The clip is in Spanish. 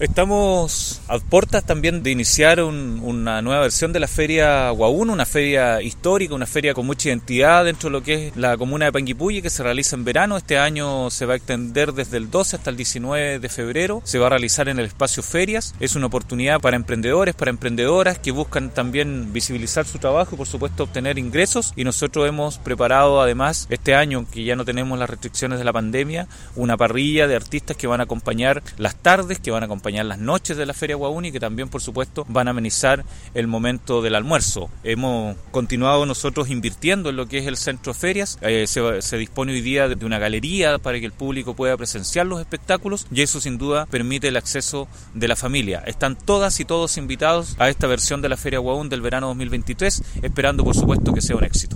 Estamos a puertas también de iniciar una nueva versión de la Feria Huaún, una feria histórica, una feria con mucha identidad dentro de lo que es la comuna de Panguipulli, que se realiza en verano. Este año se va a extender desde el 12 hasta el 19 de febrero. Se va a realizar en el espacio Ferias. Es una oportunidad para emprendedores, para emprendedoras que buscan también visibilizar su trabajo y por supuesto obtener ingresos. Y nosotros hemos preparado además este año, que ya no tenemos las restricciones de la pandemia, una parrilla de artistas que van a acompañar las tardes, que van a acompañar las noches de la Feria Huaún y que también por supuesto van a amenizar el momento del almuerzo. Hemos continuado nosotros invirtiendo en lo que es el centro Ferias. Se dispone hoy día de una galería para que el público pueda presenciar los espectáculos y eso sin duda permite el acceso de la familia. Están todas y todos invitados a esta versión de la Feria Huaún del verano 2023, esperando por supuesto que sea un éxito.